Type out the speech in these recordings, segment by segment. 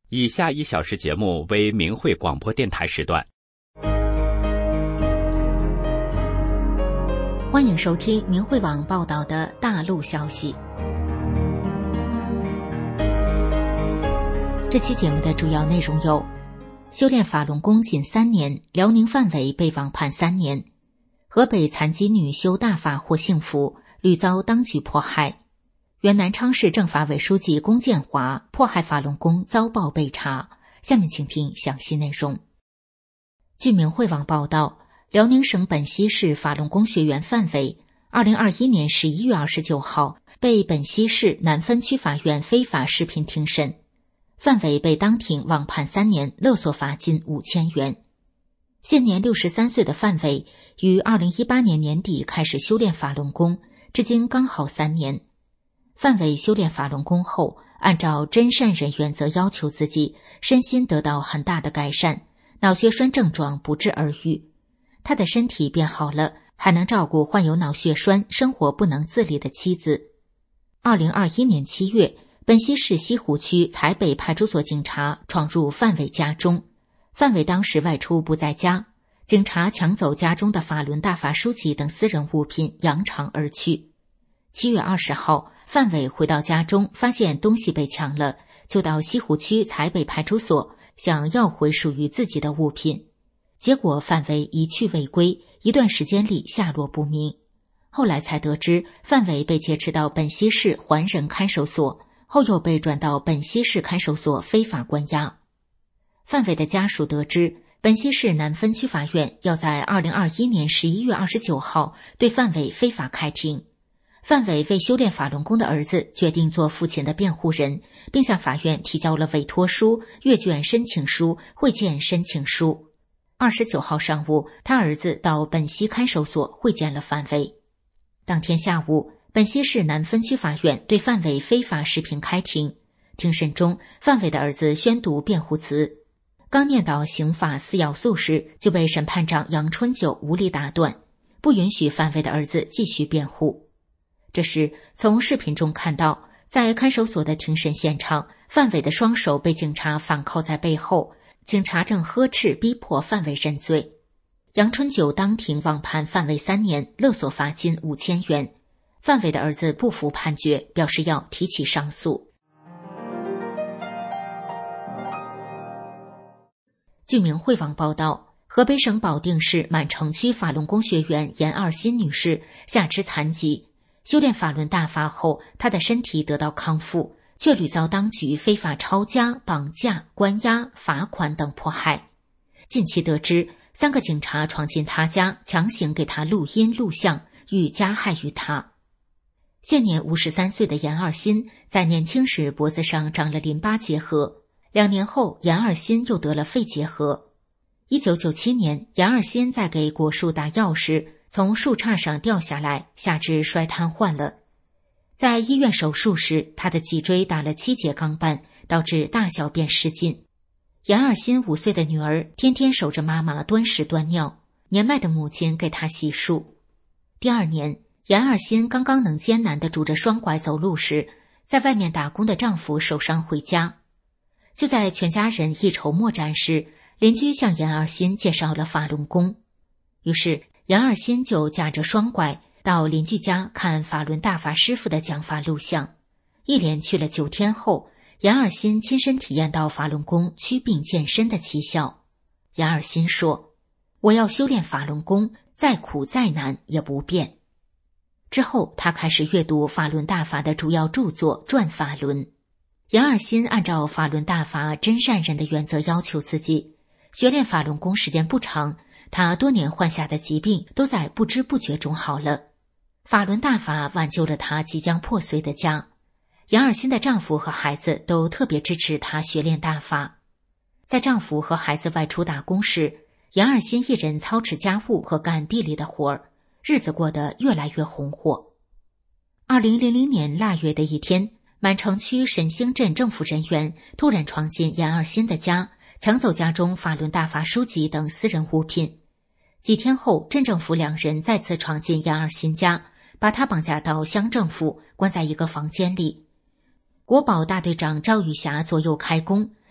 以下1小时节目为明慧广播电台时段。 欢迎收听明慧网报道的大陆消息。这期节目的主要内容有：修炼法轮功仅3年，辽宁范伟被网判3年；河北残疾女修大法获幸福，屡遭当局迫害；原南昌市政法委书记龚建华迫害法轮功遭报被查。下面请听详细内容。据明慧网报道，辽宁省本溪市法轮功学员范伟2021年11月29号被本溪市南分区法院非法视频庭审。范伟被当庭网判3年，勒索罚金5000元。现年63岁的范伟于2018年年底开始修炼法轮功，至今刚好3年。范伟修炼法轮功后，按照真善忍原则要求自己，身心得到很大的改善，脑血栓症状不治而愈。他的身体变好了，还能照顾患有脑血栓、生活不能自理的妻子。2021年7月，本溪市西湖区财北派出所警察闯入范伟家中，范伟当时外出不在家，警察抢走家中的法轮大法书籍等私人物品，扬长而去。7月20号，范伟回到家中，发现东西被抢了，就到西湖区财北派出所想要回属于自己的物品，结果范伟一去未归，一段时间里下落不明。后来才得知，范伟被劫持到本溪市环仁看守所，后又被转到本溪市看守所非法关押。范伟的家属得知，本溪市南分区法院要在2021年11月29号对范伟非法开庭。范伟为修炼法轮功的儿子决定做父亲的辩护人，并向法院提交了委托书、阅卷申请书、会见申请书。29号上午，他儿子到本溪看守所会见了范伟。当天下午，本溪市南分区法院对范伟非法视频开庭。庭审中，范伟的儿子宣读辩护词，刚念到刑法4要素时，就被审判长杨春九无理打断，不允许范伟的儿子继续辩护。这时，从视频中看到，在看守所的庭审现场，范伟的双手被警察反铐在背后，警察正呵斥逼迫范伟认罪。杨春九当庭网判范伟3年，勒索罚金5000元。范伟的儿子不服判决，表示要提起上诉。据明慧网报道，河北省保定市满城区法轮功学员严二新女士下肢残疾，修炼法轮大法后，她的身体得到康复，却屡遭当局非法抄家、绑架、关押、罚款等迫害。近期得知，3个警察闯进她家，强行给她录音录像，欲加害于她。现年53岁的严二新在年轻时脖子上长了淋巴结核，2年后严二新又得了肺结核。1997年，严二新在给果树打药时从树杈上掉下来，下肢摔瘫痪了。在医院手术时，他的脊椎打了7节钢板，导致大小便失禁。严二新5岁的女儿天天守着妈妈端屎端尿，年迈的母亲给她洗漱。第2年，严二新刚刚能艰难地拄着双拐走路时，在外面打工的丈夫受伤回家。就在全家人一筹莫展时，邻居向严二新介绍了法轮功。于是严二新就驾着双拐到邻居家看法轮大法师傅的讲法录像。一连去了9天后，严二新亲身体验到法轮功祛病健身的奇效。严二新说：“我要修炼法轮功，再苦再难也不变。”之后，他开始阅读法轮大法的主要著作《转法轮》。严二新按照法轮大法真善忍的原则要求自己，学练法轮功时间不长，他多年患下的疾病都在不知不觉中好了。法轮大法挽救了他即将破碎的家。严二新的丈夫和孩子都特别支持他学练大法。在丈夫和孩子外出打工时，严二新一人操持家务和干地里的活儿，日子过得越来越红火。2000年腊月的一天，满城区沈兴镇政府人员突然闯进严二新的家，抢走家中法轮大法书籍等私人物品。几天后，镇政府2人再次闯进严二新家，把他绑架到乡政府，关在一个房间里。国保大队长赵玉霞左右开弓，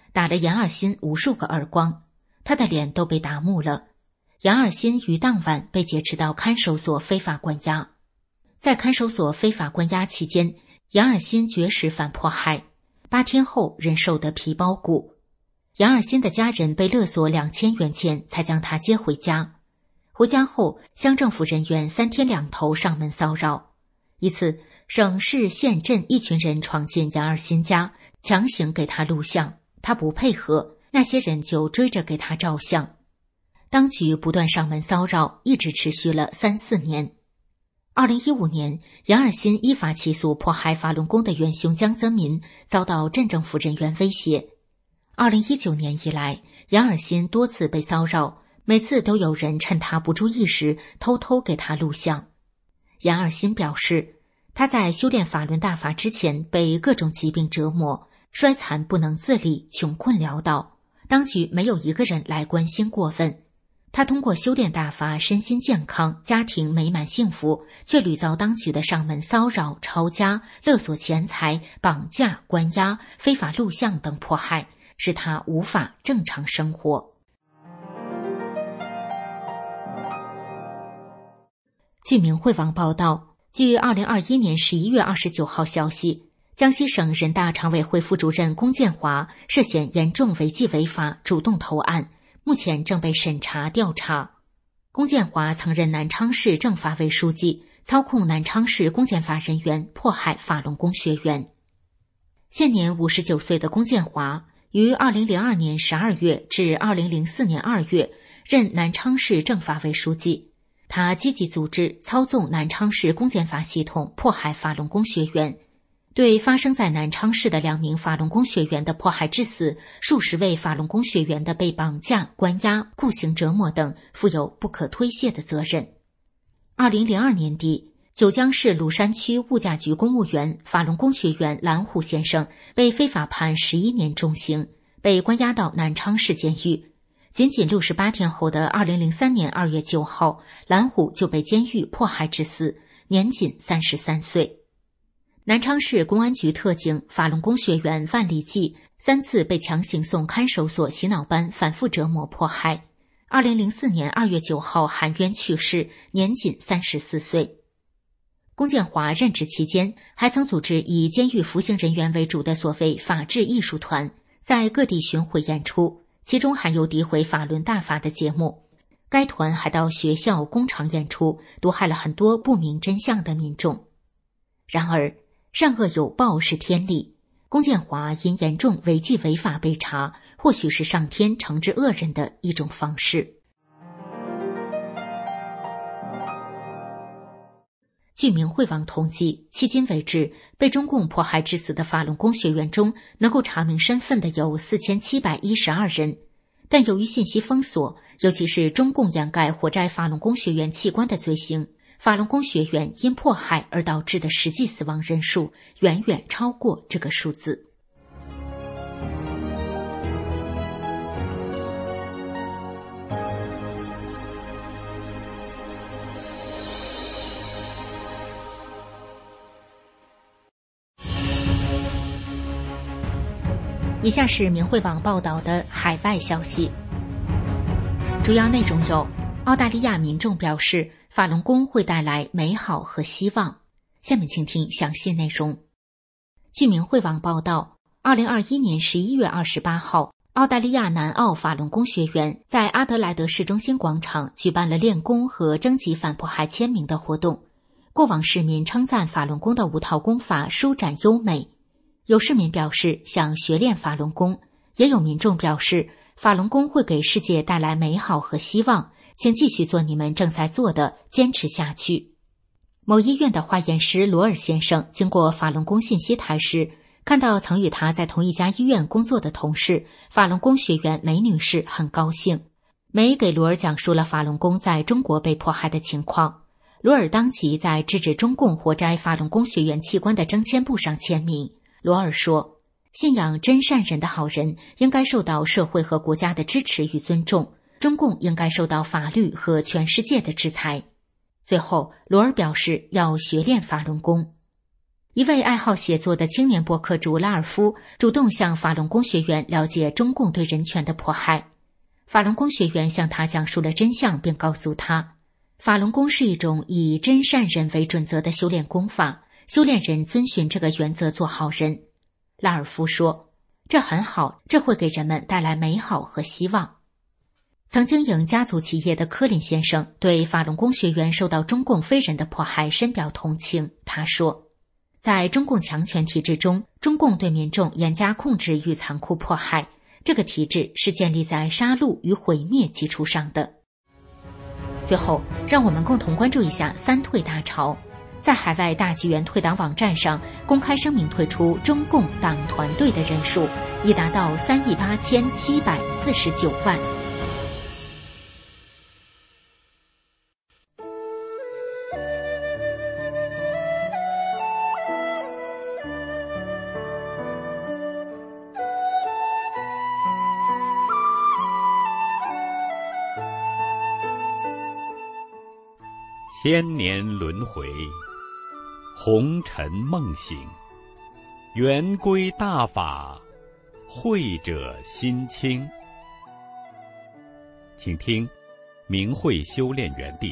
打了杨二新无数个耳光，他的脸都被打木了。杨二新于当晚被劫持到看守所非法关押。在看守所非法关押期间，杨二新绝食反迫害，8天后人瘦得皮包骨。杨二新的家人被勒索2000元钱才将他接回家。回家后，乡政府人员3天2头上门骚扰。一次，省市县镇一群人闯进杨二新家，强行给他录像，他不配合，那些人就追着给他照相。当局不断上门骚扰，一直持续了3、4年。2015年，杨二新依法起诉迫害法轮功的元凶江泽民，遭到镇政府人员威胁。2019年以来，杨二新多次被骚扰，每次都有人趁他不注意时偷偷给他录像。杨二新表示，他在修炼法轮大法之前被各种疾病折磨，衰残不能自理，穷困潦倒，当局没有一个人来关心过问。他通过修炼大法身心健康，家庭美满幸福，却屡遭当局的上门骚扰、抄家、勒索钱财、绑架、关押、非法录像等迫害，使他无法正常生活。据明慧网报道，据2021年11月29号消息，江西省人大常委会副主任龚建华涉嫌严重违纪违法，主动投案，目前正被审查调查。龚建华曾任南昌市政法委书记，操控南昌市公检法人员迫害法轮功学员。现年59岁的龚建华于2002年12月至2004年2月任南昌市政法委书记。他积极组织操纵南昌市公检法系统，迫害法轮功学员，对发生在南昌市的2名法轮功学员的迫害致死，数十位法轮功学员的被绑架、关押、酷刑折磨等负有不可推卸的责任。2002年底，九江市鲁山区物价局公务员、法轮功学员蓝虎先生被非法判11年重刑，被关押到南昌市监狱。仅仅68天后的2003年2月9号，蓝虎就被监狱迫害致死，年仅33岁。南昌市公安局特警法轮功学员万里记3次被强行送看守所洗脑班反复折磨迫害。2004年2月9号含冤去世，年仅34岁。龚建华任职期间，还曾组织以监狱服刑人员为主的所谓法治艺术团，在各地巡回演出，其中含有诋毁法轮大法的节目。该团还到学校、工厂演出，毒害了很多不明真相的民众。然而，善恶有报是天理，龚建华因严重违纪违法被查，或许是上天惩治恶人的一种方式。据明慧网统计，迄今为止，被中共迫害致死的法轮功学员中，能够查明身份的有4712人。但由于信息封锁，尤其是中共掩盖活摘法轮功学员器官的罪行，法轮功学员因迫害而导致的实际死亡人数远远超过这个数字。以下是明慧网报道的海外消息，主要内容有：澳大利亚民众表示法轮功会带来美好和希望。下面请听详细内容。据明慧网报道，2021年11月28号，澳大利亚南澳法轮功学员在阿德莱德市中心广场举办了练功和征集反迫害签名的活动。过往市民称赞法轮功的5套功法舒展优美。有市民表示想学练法轮功，也有民众表示法轮功会给世界带来美好和希望，请继续做你们正在做的，坚持下去。某医院的化验师罗尔先生经过法轮功信息台时，看到曾与他在同一家医院工作的同事法轮功学员梅女士，很高兴。梅给罗尔讲述了法轮功在中国被迫害的情况，罗尔当即在制止中共活摘法轮功学员器官的征签簿上签名。罗尔说，信仰真善人的好人应该受到社会和国家的支持与尊重，中共应该受到法律和全世界的制裁。最后，罗尔表示要学练法轮功。 一位爱好写作的青年博客主拉尔夫主动向法轮功学员了解中共对人权的迫害。法轮功学员向他讲述了真相，并告诉他，法轮功是一种以真善忍为准则的修炼功法，修炼人遵循这个原则做好人。拉尔夫说，这很好，这会给人们带来美好和希望。曾经营家族企业的科林先生对法轮功学员受到中共非人的迫害深表同情。他说，在中共强权体制中，中共对民众严加控制与残酷迫害，这个体制是建立在杀戮与毁灭基础上的。最后，让我们共同关注一下三退大潮。在海外大纪元退党网站上公开声明退出中共党团队的人数已达到38749万。 千年轮回，红尘梦醒，圆规大法，慧者心清。请听明慧修炼园地。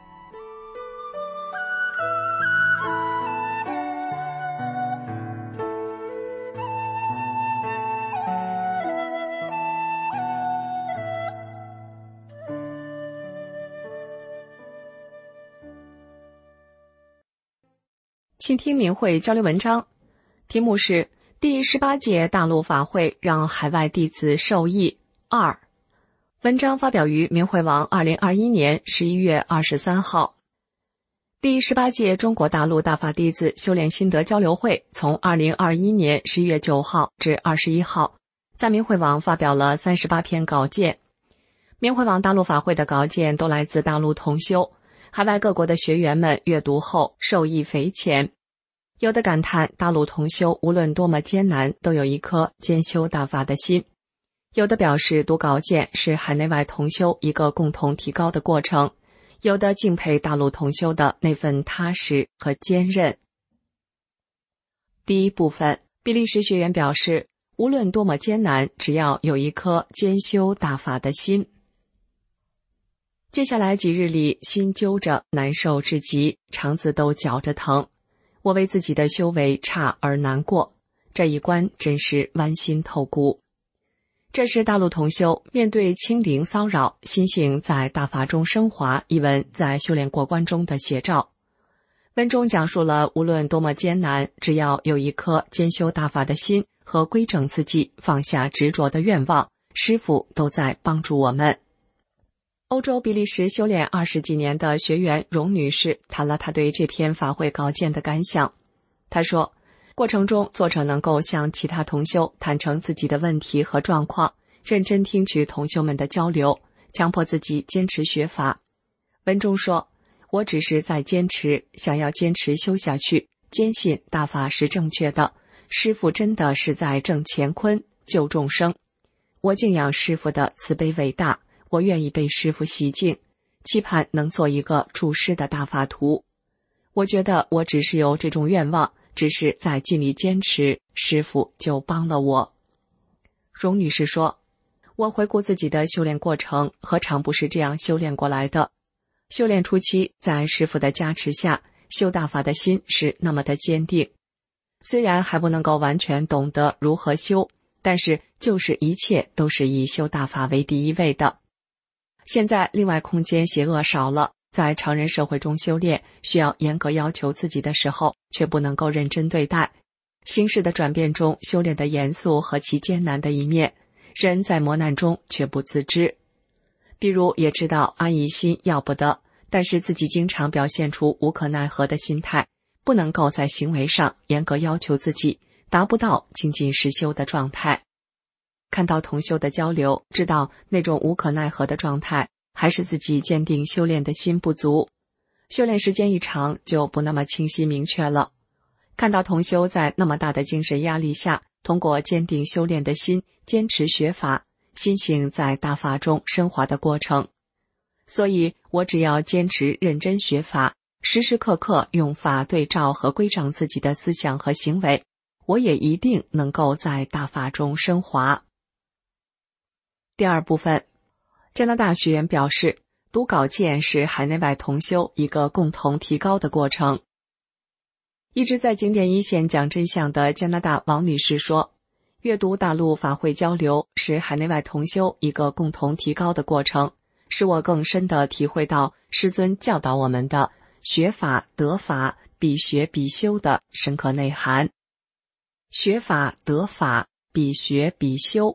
请听明慧交流文章，题目是第18届大陆法会让海外弟子受益2。文章发表于明慧网2021年11月23号。第18届中国大陆大法弟子修炼心得交流会从2021年11月9号至21号，在明慧网发表了38篇稿件。明慧网大陆法会的稿件都来自大陆同修，海外各国的学员们阅读后受益匪浅。有的感叹大陆同修无论多么艰难，都有一颗兼修大法的心；有的表示读稿件是海内外同修一个共同提高的过程；有的敬佩大陆同修的那份踏实和坚韧。第一部分，比利时学员表示，无论多么艰难，只要有一颗兼修大法的心。接下来几日里，心揪着，难受至极，肠子都绞着疼。我为自己的修为差而难过，这一关真是剜心透骨。这是大陆同修面对清灵骚扰，心性在大法中升华一文在修炼过关中的写照。文中讲述了无论多么艰难，只要有一颗兼修大法的心和规整自己、放下执着的愿望，师父都在帮助我们。欧洲比利时修炼20几年的学员荣女士谈了她对这篇法会稿件的感想。她说，过程中作者能够向其他同修坦诚自己的问题和状况，认真听取同修们的交流，强迫自己坚持学法。文中说，我只是在坚持，想要坚持修下去，坚信大法是正确的，师父真的是在正乾坤救众生。我敬仰师父的慈悲伟大，我愿意被师父洗净，期盼能做一个助师的大法徒。我觉得我只是有这种愿望，只是在尽力坚持，师父就帮了我。荣女士说，我回顾自己的修炼过程，何尝不是这样修炼过来的。修炼初期，在师父的加持下，修大法的心是那么的坚定。虽然还不能够完全懂得如何修，但是就是一切都是以修大法为第一位的。现在另外空间邪恶少了，在常人社会中修炼，需要严格要求自己的时候，却不能够认真对待。形势的转变中，修炼的严肃和其艰难的一面，人在磨难中却不自知。比如也知道安逸心要不得，但是自己经常表现出无可奈何的心态，不能够在行为上严格要求自己，达不到精进实修的状态。看到同修的交流，知道那种无可奈何的状态，还是自己坚定修炼的心不足。修炼时间一长，就不那么清晰明确了。看到同修在那么大的精神压力下，通过坚定修炼的心，坚持学法，心性在大法中升华的过程。所以我只要坚持认真学法， 时时刻刻用法对照和规章自己的思想和行为，我也一定能够在大法中升华。第二部分，加拿大学员表示，读稿件是海内外同修一个共同提高的过程。一直在经典一线讲真相的加拿大王女士说，阅读大陆法会交流是海内外同修一个共同提高的过程，使我更深地体会到师尊教导我们的学法得法必学必修的深刻内涵。学法得法必学必修，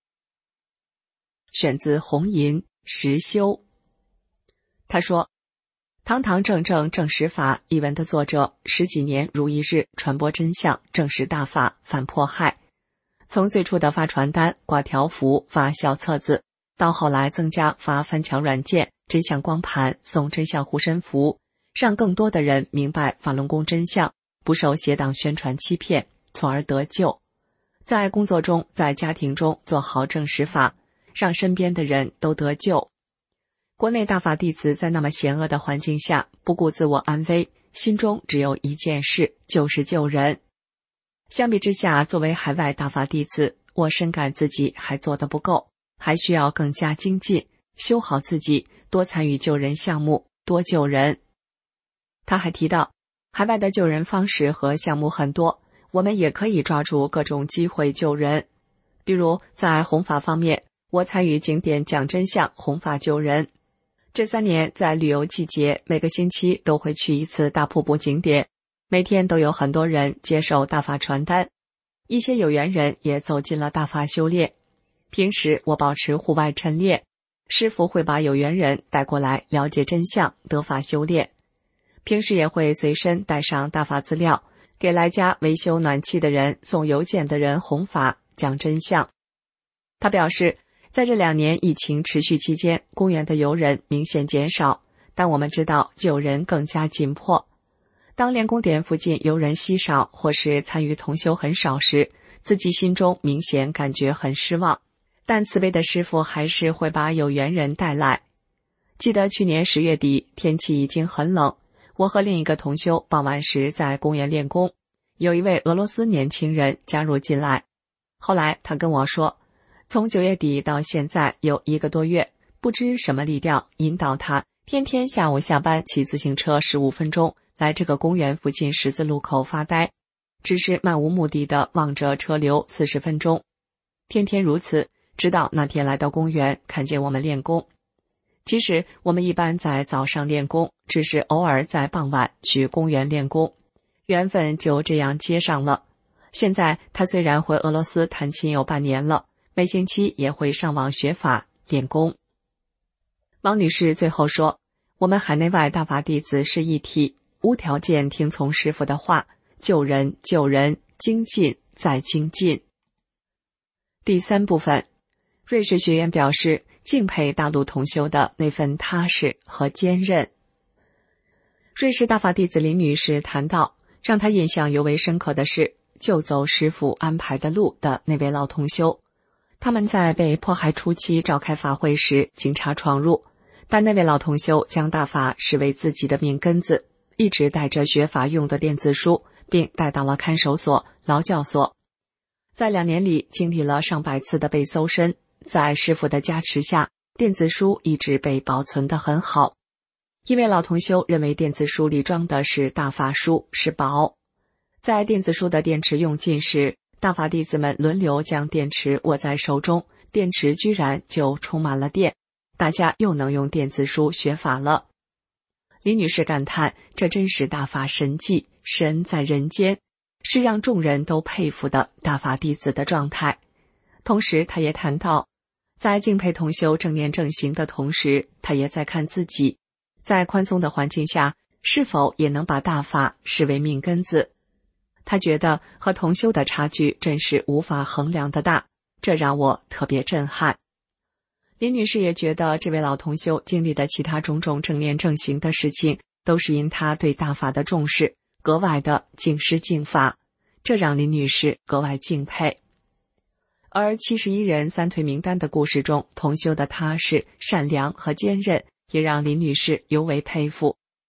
选自红银实修。他说，堂堂正正证实法一文的作者10几年如一日传播真相，证实大法，反迫害。从最初的发传单、挂条幅、发小册子，到后来增加发翻墙软件、真相光盘、送真相护身符，让更多的人明白法轮功真相，不受邪党宣传欺骗，从而得救。在工作中，在家庭中做好证实法，让身边的人都得救。国内大法弟子在那么险恶的环境下，不顾自我安危，心中只有一件事，就是救人。相比之下，作为海外大法弟子，我深感自己还做得不够，还需要更加精进，修好自己，多参与救人项目，多救人。他还提到，海外的救人方式和项目很多，我们也可以抓住各种机会救人。比如在弘法方面，我参与景点讲真相，弘法救人。这3年在旅游季节，每个星期都会去一次大瀑布景点，每天都有很多人接受大法传单，一些有缘人也走进了大法修炼。平时我保持户外晨练，师父会把有缘人带过来了解真相，得法修炼。平时也会随身带上大法资料，给来家维修暖气的人、送邮件的人弘法讲真相。他表示，在这2年疫情持续期间，公园的游人明显减少，但我们知道救人更加紧迫。当练功点附近游人稀少，或是参与同修很少时，自己心中明显感觉很失望，但慈悲的师父还是会把有缘人带来。记得去年10月底，天气已经很冷，我和另一个同修傍晚时在公园练功，有一位俄罗斯年轻人加入进来。后来他跟我说，从9月底到现在有1个多月，不知什么力量引导他天天下午下班骑自行车15分钟来这个公园附近十字路口发呆，只是漫无目的地望着车流40分钟。天天如此，直到那天来到公园看见我们练功。其实我们一般在早上练功，只是偶尔在傍晚去公园练功，缘分就这样接上了。现在他虽然回俄罗斯弹琴有半年了，每星期也会上网学法练功。王女士最后说，我们海内外大法弟子是一体，无条件听从师父的话，救人救人，精进再精进。第3部分，瑞士学员表示敬佩大陆同修的那份踏实和坚韧。瑞士大法弟子林女士谈到，让她印象尤为深刻的是就走师父安排的路的那位老同修。他们在被迫害初期召开法会时，警察闯入，但那位老同修将大法视为自己的命根子，一直带着学法用的电子书，并带到了看守所、劳教所。在2年里经历了上百次的被搜身，在师父的加持下，电子书一直被保存得很好。因为老同修认为电子书里装的是大法书，是宝。在电子书的电池用尽时，大法弟子们轮流将电池握在手中，电池居然就充满了电，大家又能用电子书学法了。李女士感叹，这真是大法神迹，神在人间，是让众人都佩服的大法弟子的状态。同时她也谈到，在敬佩同修正念正行的同时，她也在看自己，在宽松的环境下，是否也能把大法视为命根子。他觉得和同修的差距真是无法衡量的大，这让我特别震撼。林女士也觉得这位老同修经历的其他种种正念正行的事情，都是因他对大法的重视，格外的敬师敬法，这让林女士格外敬佩。而71人3腿名单的故事中，同修的踏实、善良和坚韧，也让林女士尤为佩服。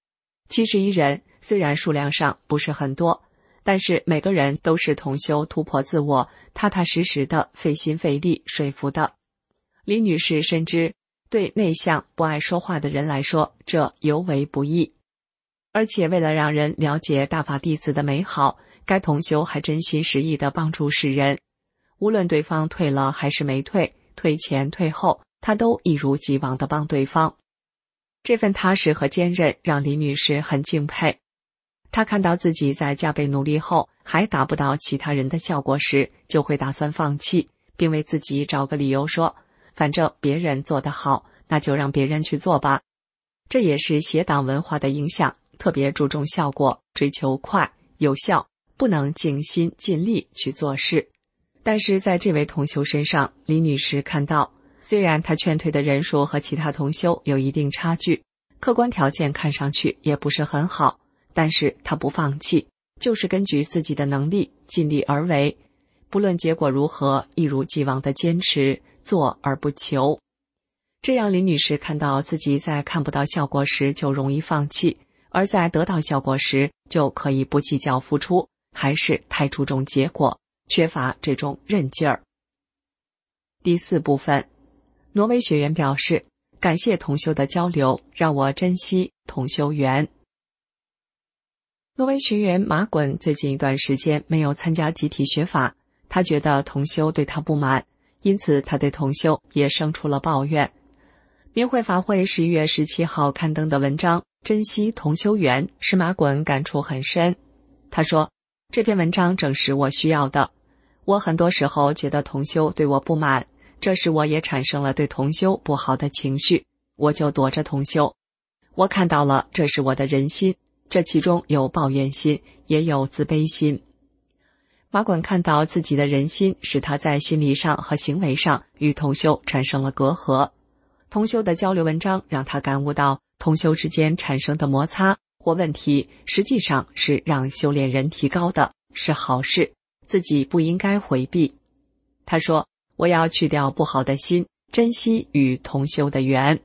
71人虽然数量上不是很多，但是每个人都是同修突破自我，踏踏实实的费心费力说服的。李女士深知，对内向不爱说话的人来说，这尤为不易。而且为了让人了解大法弟子的美好，该同修还真心实意地帮助世人。无论对方退了还是没退，退前退后，他都一如既往地帮对方。这份踏实和坚韧让李女士很敬佩。她看到自己在加倍努力后还达不到其他人的效果时，就会打算放弃，并为自己找个理由说，反正别人做得好，那就让别人去做吧。这也是邪党文化的影响，特别注重效果，追求快有效，不能尽心尽力去做事。但是在这位同修身上，李女士看到，虽然她劝退的人数和其他同修有一定差距，客观条件看上去也不是很好，但是她不放弃，就是根据自己的能力尽力而为，不论结果如何，一如既往的坚持，做而不求。这让李女士看到自己在看不到效果时就容易放弃，而在得到效果时就可以不计较付出，还是太注重结果，缺乏这种韧劲儿。第4部分，挪威学员表示，感谢同修的交流，让我珍惜同修缘。挪威学员马滚最近一段时间没有参加集体学法，他觉得同修对他不满，因此他对同修也生出了抱怨。明慧法会11月17号刊登的文章《珍惜同修缘》使马滚感触很深。他说，这篇文章正是我需要的。我很多时候觉得同修对我不满，这时我也产生了对同修不好的情绪，我就躲着同修。我看到了这是我的人心，这其中有抱怨心，也有自卑心。马滚看到自己的人心，使他在心理上和行为上与同修产生了隔阂。同修的交流文章让他感悟到，同修之间产生的摩擦或问题实际上是让修炼人提高的，是好事，自己不应该回避。他说，我要去掉不好的心，珍惜与同修的缘。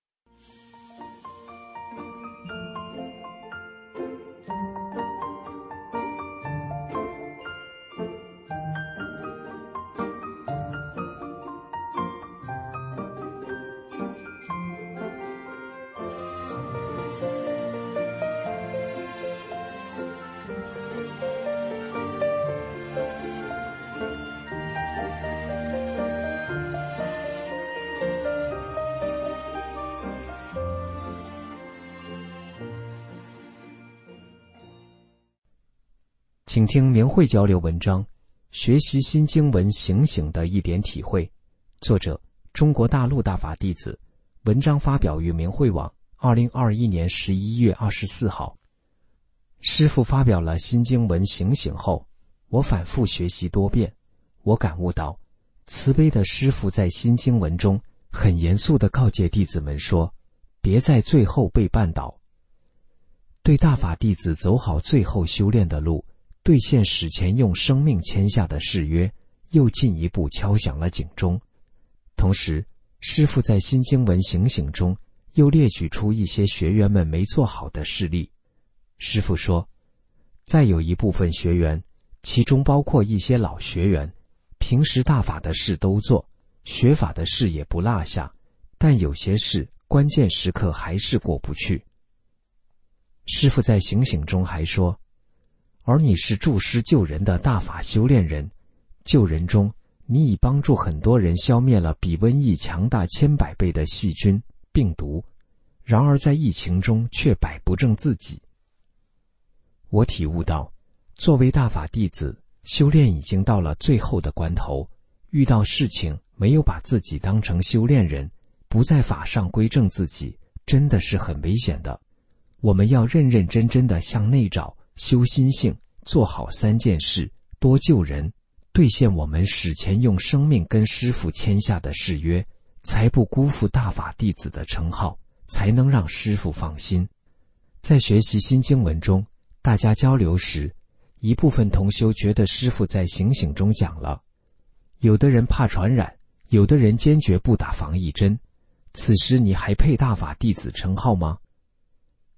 请听明慧交流文章，学习新经文醒醒的一点体会。作者：中国大陆大法弟子。文章发表于明慧网2021年11月24号。师父发表了新经文醒醒后，我反复学习多遍，我感悟到，慈悲的师父在新经文中很严肃地告诫弟子们说，别在最后被绊倒。对大法弟子走好最后修炼的路，兑现史前用生命签下的誓约，又进一步敲响了警钟。同时，师父在新经文醒醒中又列举出一些学员们没做好的事例。师父说，再有一部分学员，其中包括一些老学员，平时大法的事都做，学法的事也不落下，但有些事关键时刻还是过不去。师父在醒醒中还说，而你是助师救人的大法修炼人，救人中你已帮助很多人消灭了比瘟疫强大10000倍的细菌病毒，然而在疫情中却摆不正自己。我体悟到，作为大法弟子，修炼已经到了最后的关头，遇到事情没有把自己当成修炼人，不在法上归正自己，真的是很危险的。我们要认认真真地向内找，修心性，做好3件事，多救人，兑现我们史前用生命跟师父签下的誓约，才不辜负大法弟子的称号，才能让师父放心。在学习新经文中，大家交流时，一部分同修觉得师父在醒醒中讲了，有的人怕传染，有的人坚决不打防疫针，此时你还配大法弟子称号吗？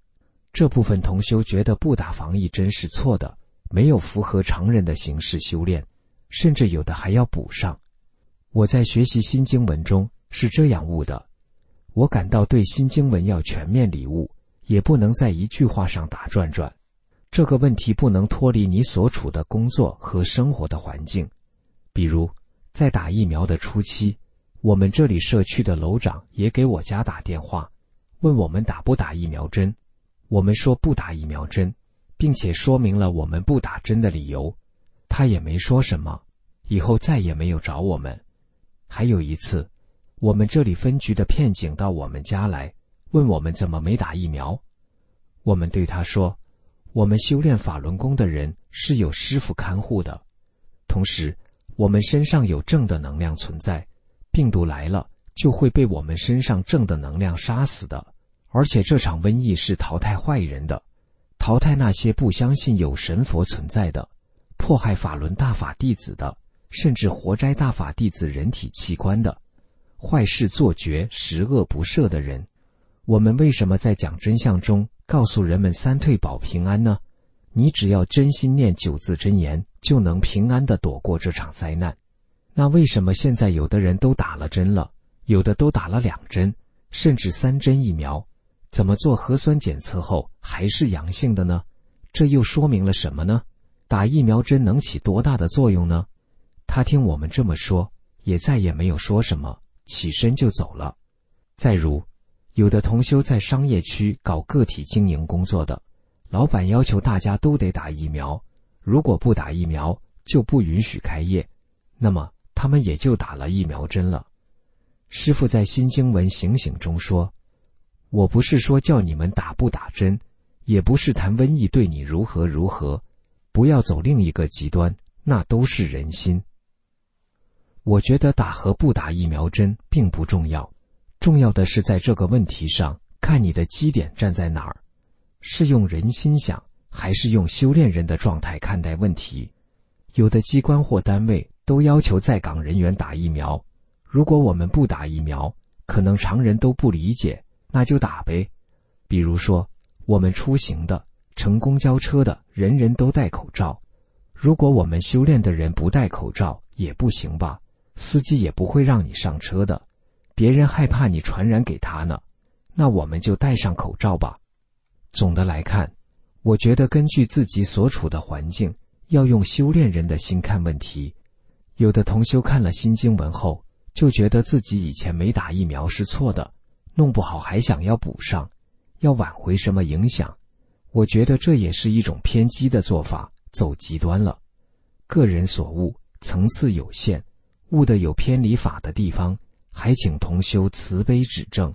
这部分同修觉得不打防疫针是错的，没有符合常人的形式修炼，甚至有的还要补上。我在学习新经文中是这样悟的，我感到对新经文要全面理悟，也不能在一句话上打转转。这个问题不能脱离你所处的工作和生活的环境。比如在打疫苗的初期，我们这里社区的楼长也给我家打电话，问我们打不打疫苗针。我们说不打疫苗针，并且说明了我们不打针的理由。他也没说什么，以后再也没有找我们。还有一次，我们这里分局的片警到我们家来，问我们怎么没打疫苗。我们对他说，我们修炼法轮功的人是有师父看护的，同时我们身上有正的能量存在，病毒来了就会被我们身上正的能量杀死的，而且这场瘟疫是淘汰坏人的，淘汰那些不相信有神佛存在的，迫害法轮大法弟子的，甚至活摘大法弟子人体器官的，坏事做绝、十恶不赦的人。我们为什么在讲真相中告诉人们三退保平安呢？你只要真心念9字真言，就能平安地躲过这场灾难。那为什么现在有的人都打了针了，有的都打了2针，甚至3针疫苗，怎么做核酸检测后还是阳性的呢？这又说明了什么呢？打疫苗针能起多大的作用呢？他听我们这么说，也再也没有说什么，起身就走了。再如，有的同修在商业区搞个体经营工作的，老板要求大家都得打疫苗，如果不打疫苗就不允许开业，那么他们也就打了疫苗针了。师父在新经文醒醒中说，我不是说叫你们打不打针，也不是谈瘟疫对你如何如何，不要走另一个极端，那都是人心。我觉得打和不打疫苗针并不重要，重要的是在这个问题上看你的基点站在哪儿，是用人心想，还是用修炼人的状态看待问题。有的机关或单位都要求在岗人员打疫苗，如果我们不打疫苗，可能常人都不理解，那就打呗。比如说我们出行的、乘公交车的，人人都戴口罩，如果我们修炼的人不戴口罩也不行吧，司机也不会让你上车的，别人害怕你传染给他呢，那我们就戴上口罩吧。总的来看，我觉得根据自己所处的环境，要用修炼人的心看问题。有的同修看了新经文后，就觉得自己以前没打疫苗是错的，弄不好还想要补上，要挽回什么影响。我觉得这也是一种偏激的做法，走极端了。个人所悟，层次有限，悟的有偏离法的地方，还请同修慈悲指正。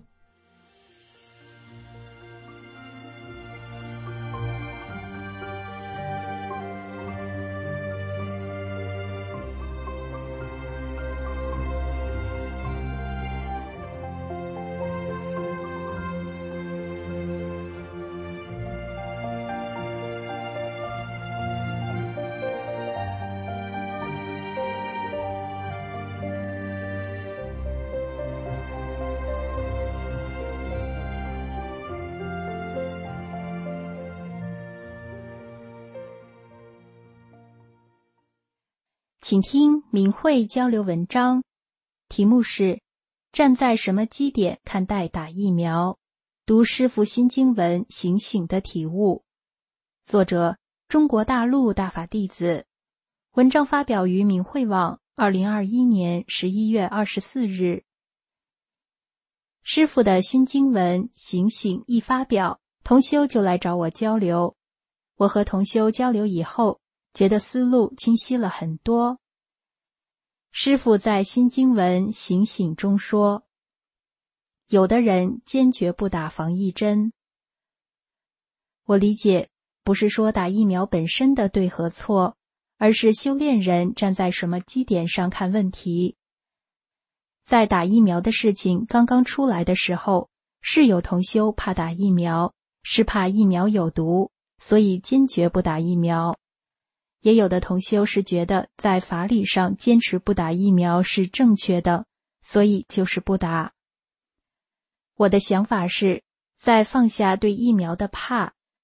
请听明慧交流文章，题目是站在什么基点看待打疫苗，读师父新经文醒醒的体悟。作者中国大陆大法弟子，文章发表于明慧网2021年11月24日。师父的新经文醒醒一发表，同修就来找我交流。我和同修交流以后，觉得思路清晰了很多。师父在新经文醒醒中说，有的人坚决不打防疫针。我理解，不是说打疫苗本身的对和错，而是修炼人站在什么基点上看问题。在打疫苗的事情刚刚出来的时候，是有同修怕打疫苗，是怕疫苗有毒，所以坚决不打疫苗。也有的同修是觉得在法理上坚持不打疫苗是正确的，所以就是不打。我的想法是，在放下对疫苗的怕，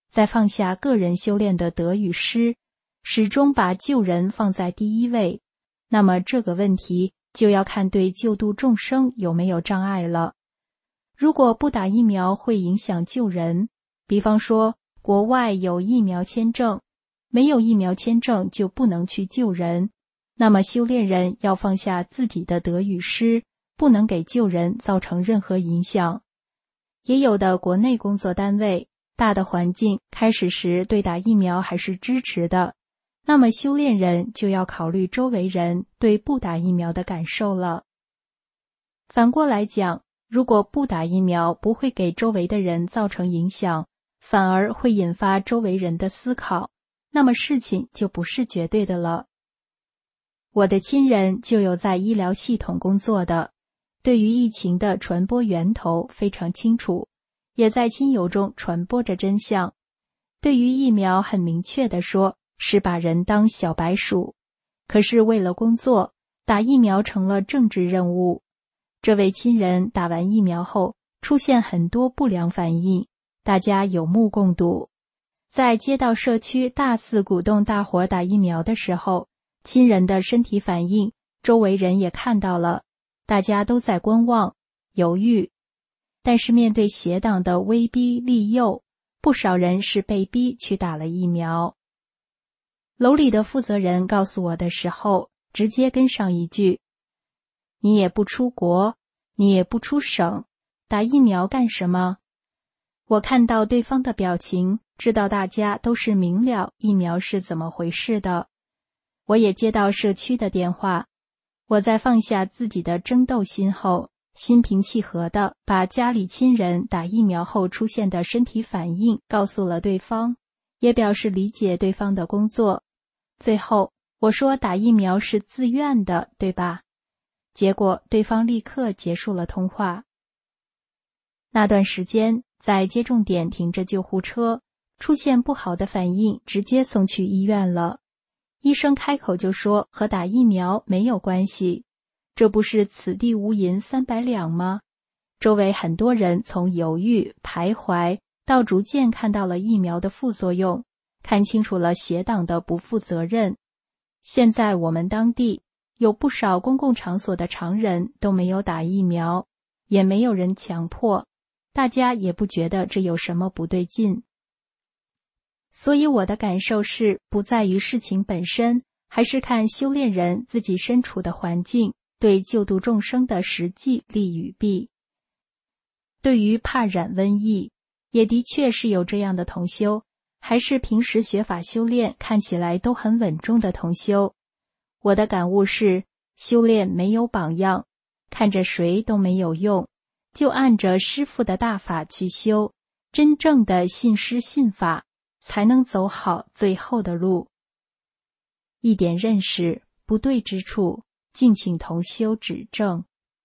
再放下个人修炼的得与失，始终把救人放在第一位，那么这个问题就要看对救度众生有没有障碍了。如果不打疫苗会影响救人，比方说国外有疫苗签证，没有疫苗签证就不能去救人，那么修炼人要放下自己的得与失，不能给救人造成任何影响。也有的国内工作单位，大的环境开始时对打疫苗还是支持的，那么修炼人就要考虑周围人对不打疫苗的感受了。反过来讲，如果不打疫苗不会给周围的人造成影响，反而会引发周围人的思考，那么事情就不是绝对的了。我的亲人就有在医疗系统工作的，对于疫情的传播源头非常清楚，也在亲友中传播着真相。对于疫苗很明确地说，是把人当小白鼠，可是为了工作，打疫苗成了政治任务。这位亲人打完疫苗后出现很多不良反应，大家有目共睹。在街道社区大肆鼓动大伙打疫苗的时候，亲人的身体反应，周围人也看到了，大家都在观望、犹豫。但是面对邪党的威逼利诱，不少人是被逼去打了疫苗。楼里的负责人告诉我的时候，直接跟上一句：你也不出国，你也不出省，打疫苗干什么？我看到对方的表情，知道大家都是明了疫苗是怎么回事的。我也接到社区的电话，我在放下自己的争斗心后，心平气和地把家里亲人打疫苗后出现的身体反应告诉了对方，也表示理解对方的工作。最后我说打疫苗是自愿的，对吧？结果对方立刻结束了通话。那段时间在接种点停着救护车，出现不好的反应直接送去医院了。医生开口就说和打疫苗没有关系，这不是此地无银300两吗？周围很多人从犹豫徘徊到逐渐看到了疫苗的副作用，看清楚了邪党的不负责任。现在我们当地有不少公共场所的常人都没有打疫苗，也没有人强迫，大家也不觉得这有什么不对劲。所以我的感受是，不在于事情本身，还是看修炼人自己身处的环境对救度众生的实际利与弊。对于怕染瘟疫，也的确是有这样的同修，还是平时学法修炼看起来都很稳重的同修。我的感悟是，修炼没有榜样，看着谁都没有用，就按着师父的大法去修，真正的信师信法，才能走好最后的路。一点认识不对之处，敬请同修指正。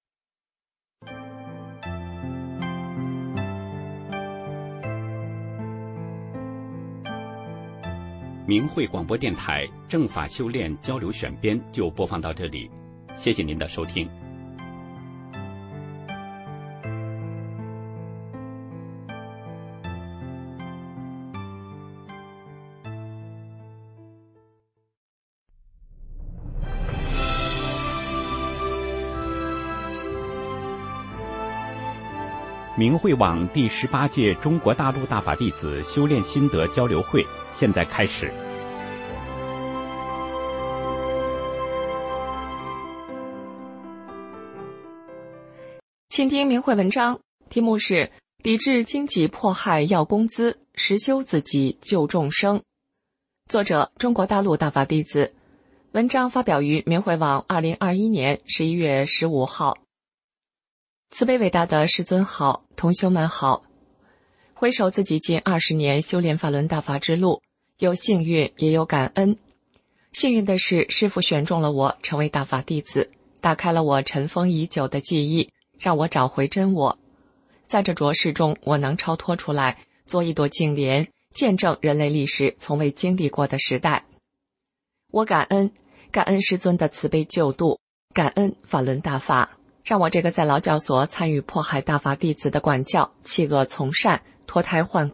明慧广播电台正法修炼交流选编就播放到这里，谢谢您的收听。明慧网第18届中国大陆大法弟子修炼心得交流会现在开始。 请听明慧文章，题目是抵制经济迫害要工资，实修自己救众生。作者中国大陆大法弟子，文章发表于明慧网2021年11月15号。慈悲伟大的师尊好，同修们好。回首自己近20年修炼法轮大法之路，有幸运也有感恩。幸运的是，师父选中了我成为大法弟子，打开了我尘封已久的记忆，让我找回真我。在这浊世中，我能超脱出来，做一朵净莲，见证人类历史从未经历过的时代。我感恩师尊的慈悲救度，感恩法轮大法，让我这个在劳教所参与迫害大法弟子的管教，弃恶从善，脱胎换骨，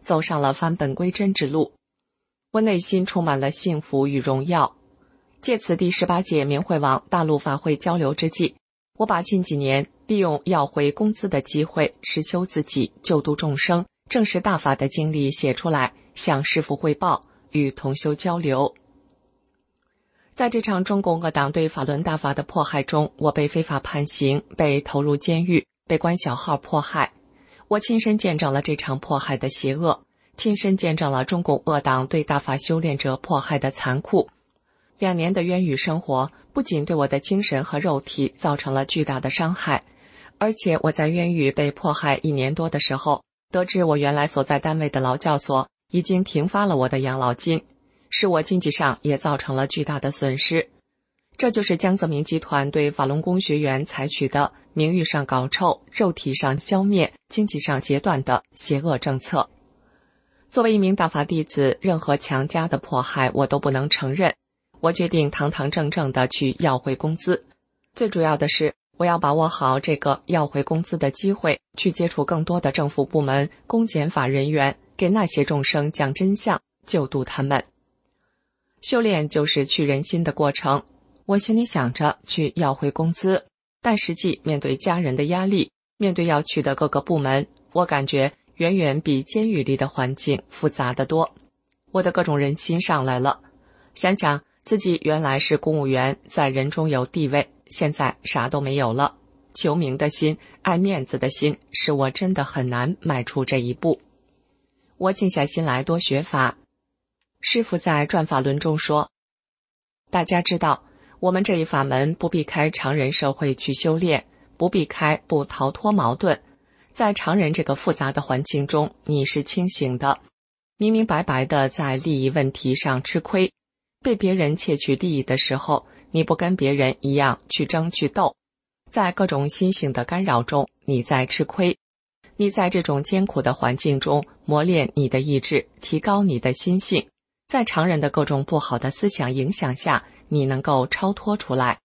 走上了返本归真之路。我内心充满了幸福与荣耀。借此第18届明慧网大陆法会交流之际，我把近几年利用要回工资的机会实修自己、救度众生、证实大法的经历写出来，向师父汇报，与同修交流。在这场中共恶党对法轮大法的迫害中，我被非法判刑，被投入监狱，被关小号迫害。我亲身见证了这场迫害的邪恶，亲身见证了中共恶党对大法修炼者迫害的残酷。2年的冤狱生活不仅对我的精神和肉体造成了巨大的伤害，而且我在冤狱被迫害1年多的时候，得知我原来所在单位的劳教所已经停发了我的养老金，使我经济上也造成了巨大的损失。这就是江泽民集团对法轮功学员采取的名誉上搞臭、肉体上消灭、经济上截断的邪恶政策。作为一名大法弟子，任何强加的迫害我都不能承认。我决定堂堂正正地去要回工资。最主要的是，我要把握好这个要回工资的机会，去接触更多的政府部门、公检法人员，给那些众生讲真相，救度他们。修炼就是去人心的过程。我心里想着去要回工资，但实际面对家人的压力，面对要去的各个部门，我感觉远远比监狱里的环境复杂得多。我的各种人心上来了，想想自己原来是公务员，在人中有地位，现在啥都没有了。求名的心、爱面子的心，使我真的很难迈出这一步。我静下心来多学法。师父在转法轮中说，大家知道，我们这一法门不避开常人社会去修炼，不避开，不逃脱矛盾。在常人这个复杂的环境中，你是清醒的，明明白白的在利益问题上吃亏。被别人窃取利益的时候，你不跟别人一样去争去斗，在各种心性的干扰中，你在吃亏。你在这种艰苦的环境中磨练你的意志，提高你的心性，在常人的各种不好的思想影响下，你能够超脱出来。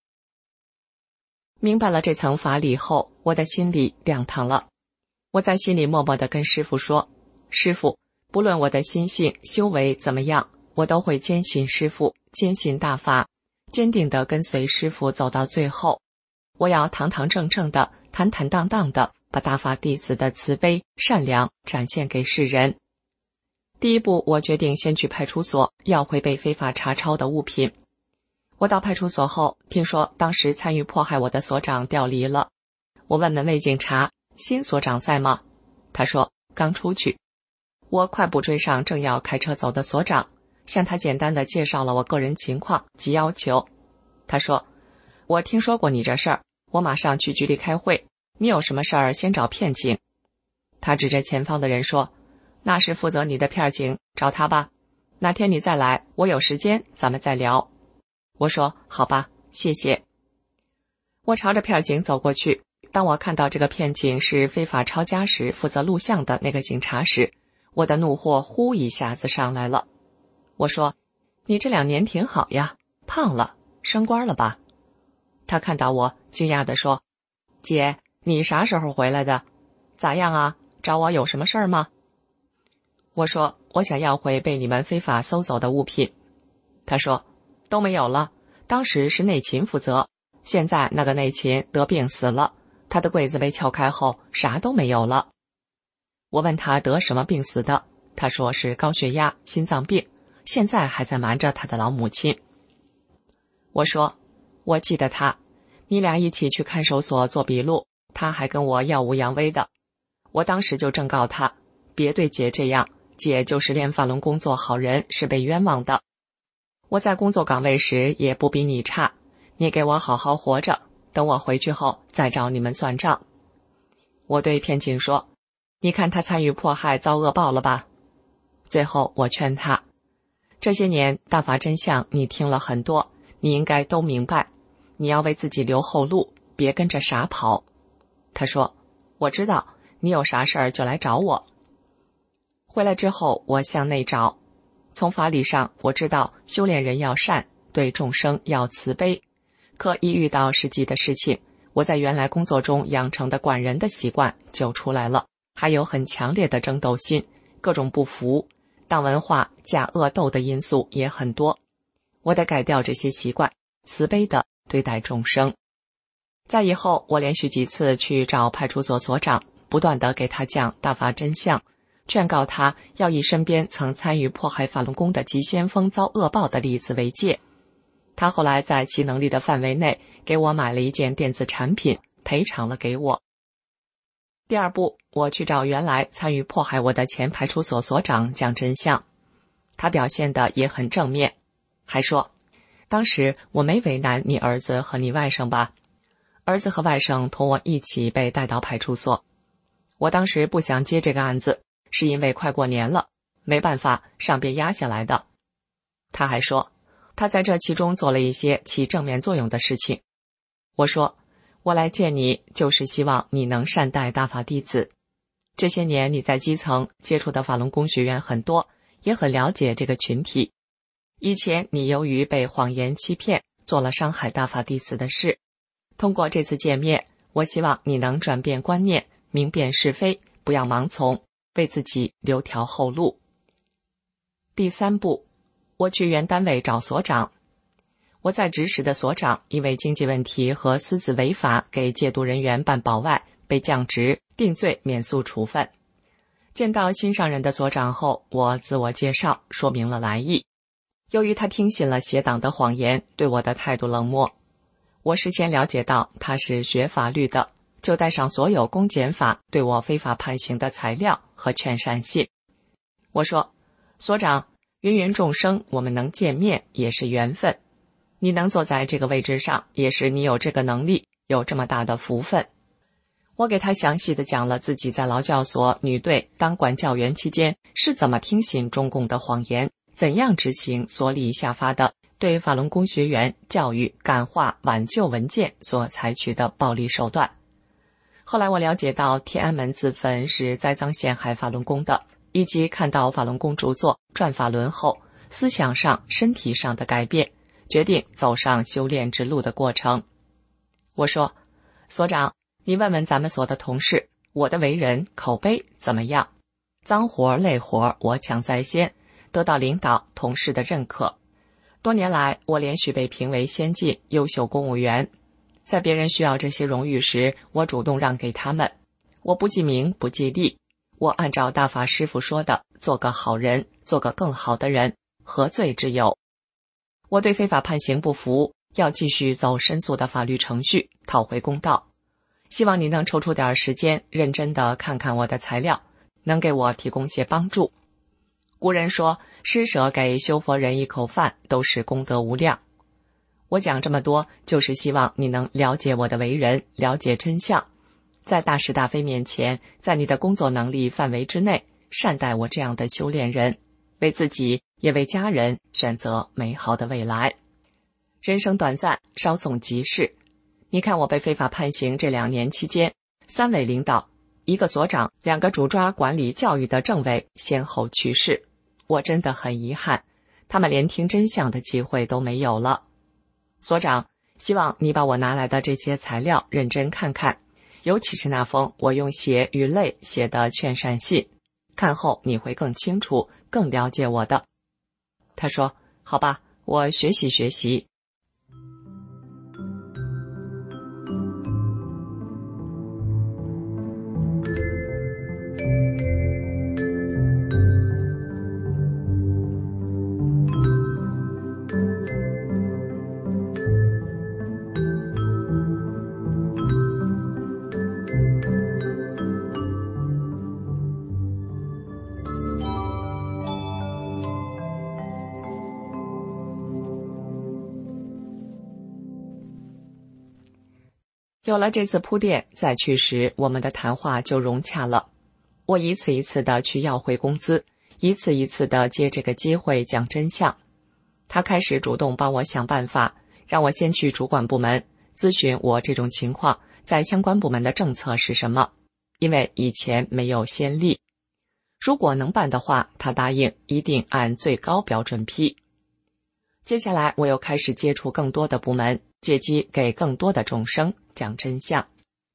明白了这层法理后，我的心里亮堂了。我在心里默默地跟师父说，师父，不论我的心性修为怎么样，我都会坚信师父，坚信大法，坚定地跟随师父走到最后。我要堂堂正正的、坦坦荡荡的把大法弟子的慈悲、善良展现给世人。第一步，我决定先去派出所要回被非法查抄的物品。我到派出所后，听说当时参与迫害我的所长调离了。我问门卫警察，新所长在吗？他说刚出去。我快步追上正要开车走的所长，向他简单的介绍了我个人情况及要求。他说，我听说过你这事儿，我马上去局里开会，你有什么事儿先找片警。他指着前方的人说，那是负责你的片警，找他吧。哪天你再来，我有时间咱们再聊。我说好吧，谢谢。我朝着片警走过去，当我看到这个片警是非法抄家时负责录像的那个警察时，我的怒火呼一下子上来了。我说，你这2年挺好呀，胖了，升官了吧？他看到我，惊讶地说，姐，你啥时候回来的？咋样啊？找我有什么事儿吗？我说，我想要回被你们非法搜走的物品。他说，都没有了，当时是内勤负责，现在那个内勤得病死了，他的柜子被撬开后啥都没有了。我问他得什么病死的，他说是高血压、心脏病，现在还在瞒着他的老母亲。我说，我记得他，你俩一起去看守所做笔录，他还跟我耀武扬威的。我当时就正告他，别对姐这样，姐就是练法轮功做好人，是被冤枉的。我在工作岗位时也不比你差，你给我好好活着，等我回去后再找你们算账。我对片警说，你看他参与迫害遭恶报了吧？最后我劝他，这些年大法真相你听了很多，你应该都明白，你要为自己留后路，别跟着傻跑。他说，我知道，你有啥事儿就来找我。回来之后我向内找，从法理上我知道修炼人要善，对众生要慈悲，可一遇到实际的事情，我在原来工作中养成的管人的习惯就出来了，还有很强烈的争斗心， 各种不服，当文化加恶斗的因素也很多。我得改掉这些习惯，慈悲地对待众生。在以后，我连续几次去找派出所所长，不断地给他讲大法真相，劝告他要以身边曾参与迫害法轮功的急先锋遭恶报的例子为戒。他后来在其能力的范围内给我买了一件电子产品，赔偿了给我。第二步，我去找原来参与迫害我的前派出所所长讲真相。他表现得也很正面，还说，当时我没为难你儿子和你外甥吧？儿子和外甥同我一起被带到派出所。我当时不想接这个案子，是因为快过年了，没办法上边压下来的。他还说，他在这其中做了一些起正面作用的事情。我说，我来见你就是希望你能善待大法弟子。这些年你在基层接触的法轮功学员很多，也很了解这个群体。以前你由于被谎言欺骗，做了伤害大法弟子的事。通过这次见面，我希望你能转变观念，明辨是非，不要盲从，为自己留条后路。第三步，我去原单位找所长。我在执使的所长因为经济问题和私自违法给戒毒人员办保外，被降职、定罪、免诉处分。见到新上任的所长后，我自我介绍，说明了来意。由于他听信了邪党的谎言，对我的态度冷漠。我事先了解到他是学法律的，就带上所有公检法对我非法判刑的材料和劝善信。我说，所长，芸芸众生，我们能见面也是缘分。你能坐在这个位置上，也是你有这个能力，有这么大的福分。我给他详细地讲了自己在劳教所女队当管教员期间是怎么听信中共的谎言，怎样执行所里下发的对法轮功学员教育、感化、挽救文件所采取的暴力手段。后来我了解到天安门自焚是栽赃陷害法轮功的，以及看到法轮功著作《转法轮》后思想上、身体上的改变，决定走上修炼之路的过程。我说，所长，你问问咱们所的同事，我的为人口碑怎么样？脏活累活我抢在先，得到领导同事的认可。多年来，我连续被评为先进优秀公务员，在别人需要这些荣誉时，我主动让给他们。我不记名不记利，我按照大法师父说的，做个好人，做个更好的人，何罪之有？我对非法判刑不服，要继续走申诉的法律程序，讨回公道。希望你能抽出点时间，认真地看看我的材料，能给我提供些帮助。古人说，施舍给修佛人一口饭，都是功德无量。我讲这么多，就是希望你能了解我的为人，了解真相，在大是大非面前，在你的工作能力范围之内，善待我这样的修炼人，为自己也为家人选择美好的未来。人生短暂，稍纵即逝。你看我被非法判刑这2年期间，3位领导、1个所长、2个主抓管理教育的政委先后去世，我真的很遗憾，他们连听真相的机会都没有了。所长，希望你把我拿来的这些材料认真看看，尤其是那封我用血与泪写的劝善信，看后你会更清楚、更了解我的。他说，好吧，我学习学习。有了这次铺垫，再去时我们的谈话就融洽了。我一次一次的去要回工资，一次一次的借这个机会讲真相。他开始主动帮我想办法，让我先去主管部门咨询我这种情况在相关部门的政策是什么，因为以前没有先例。如果能办的话，他答应一定按最高标准批。接下来我又开始接触更多的部门，借机给更多的众生讲真相。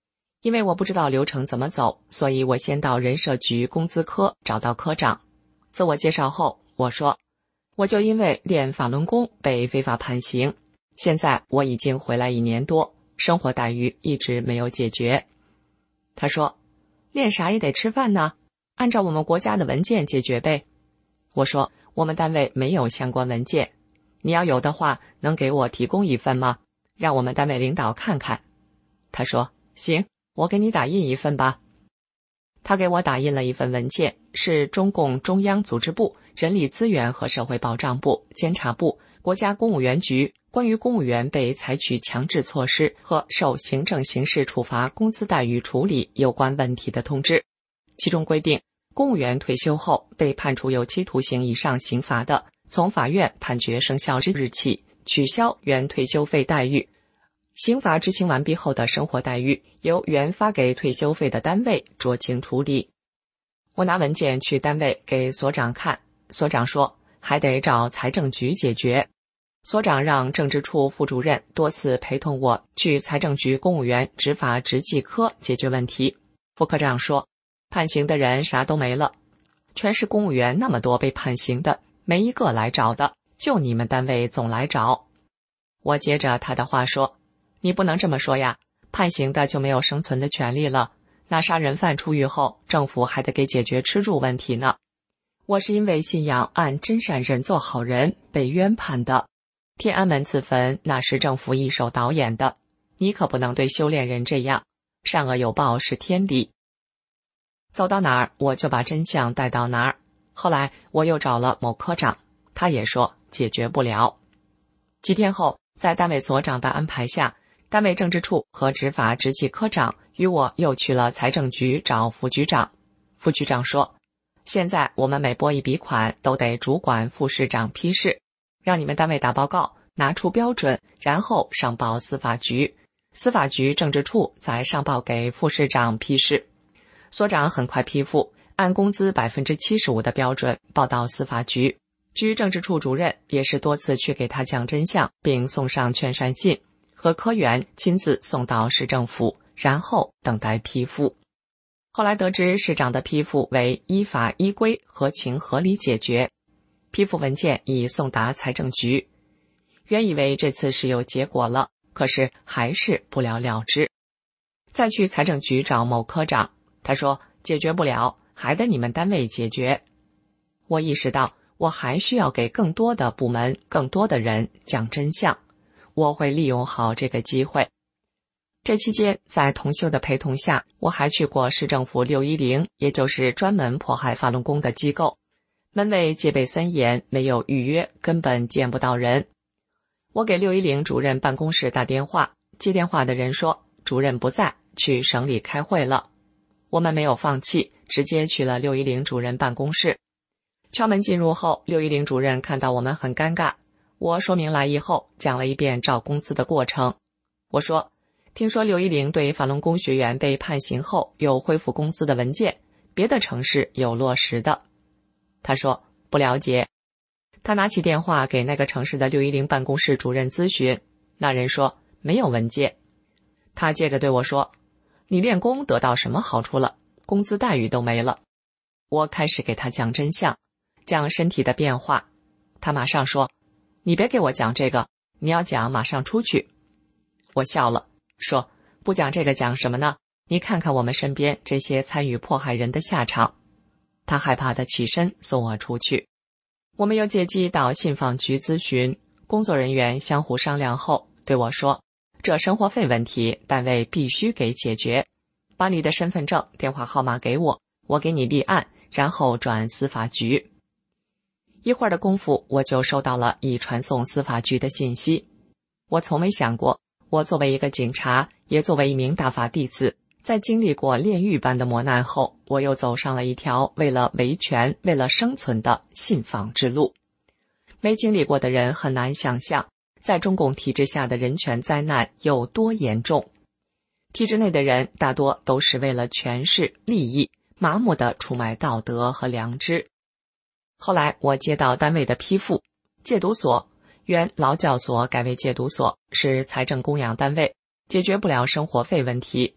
因为我不知道流程怎么走，所以我先到人社局工资科找到科长。自我介绍后，我说，我就因为练法轮功被非法判刑，现在我已经回来1年多，生活待遇一直没有解决。他说，练啥也得吃饭呢，按照我们国家的文件解决呗。我说，我们单位没有相关文件，你要有的话能给我提供一份吗？让我们单位领导看看。他说，行，我给你打印一份吧。他给我打印了一份文件，是中共中央组织部、人力资源和社会保障部、监察部、国家公务员局关于公务员被采取强制措施和受行政刑事处罚工资待遇处理有关问题的通知。其中规定，公务员退休后被判处有期徒刑以上刑罚的，从法院判决生效之日起取消原退休费待遇。刑罚执行完毕后的生活待遇由原发给退休费的单位酌情处理。我拿文件去单位给所长看，所长说还得找财政局解决。所长让政治处副主任多次陪同我去财政局公务员执法执纪科解决问题。副科长说，判刑的人啥都没了，全市公务员那么多被判刑的，没一个来找的，就你们单位总来找。我接着他的话说，你不能这么说呀，判刑的就没有生存的权利了，那杀人犯出狱后，政府还得给解决吃住问题呢。我是因为信仰按真善忍做好人被冤判的，天安门自焚那是政府一手导演的，你可不能对修炼人这样，善恶有报是天理。走到哪儿我就把真相带到哪儿。后来我又找了某科长，他也说解决不了。几天后，在单位所长的安排下，单位政治处和执法执纪科长与我又去了财政局找副局长。副局长说，现在我们每拨一笔款都得主管副市长批示，让你们单位打报告，拿出标准，然后上报司法局，司法局政治处再上报给副市长批示。所长很快批复，按工资75%的标准报到司法局。局政治处主任也是多次去给他讲真相，并送上劝善信，和科员亲自送到市政府，然后等待批复。后来得知市长的批复为依法依规合情合理解决，批复文件已送达财政局。原以为这次是有结果了，可是还是不了了之。再去财政局找某科长，他说解决不了，还得你们单位解决。我意识到我还需要给更多的部门、更多的人讲真相，我会利用好这个机会。这期间，在同修的陪同下，我还去过市政府610，也就是专门迫害法轮功的机构。门卫戒备森严，没有预约，根本见不到人。我给610主任办公室打电话，接电话的人说主任不在，去省里开会了。我们没有放弃，直接去了610主任办公室。敲门进入后，610主任看到我们很尴尬。我说明来意后，讲了一遍照工资的过程。我说，听说610对法轮功学员被判刑后有恢复工资的文件，别的城市有落实的。他说不了解。他拿起电话给那个城市的610办公室主任咨询，那人说没有文件。他接着对我说，你练功得到什么好处了？工资待遇都没了。我开始给他讲真相，讲身体的变化。他马上说，你别给我讲这个，你要讲马上出去。我笑了，说不讲这个讲什么呢？你看看我们身边这些参与迫害人的下场。他害怕地起身送我出去。我们又借机到信访局咨询，工作人员相互商量后对我说，这生活费问题单位必须给解决，把你的身份证、电话号码给我，我给你立案，然后转司法局。一会儿的功夫，我就收到了已传送司法局的信息。我从没想过，我作为一个警察，也作为一名大法弟子，在经历过炼狱般的磨难后，我又走上了一条为了维权、为了生存的信访之路。没经历过的人很难想象，在中共体制下的人权灾难有多严重。体制内的人大多都是为了权势、利益，麻木地出卖道德和良知。后来我接到单位的批复，戒毒所原劳教所改为戒毒所，是财政供养单位，解决不了生活费问题。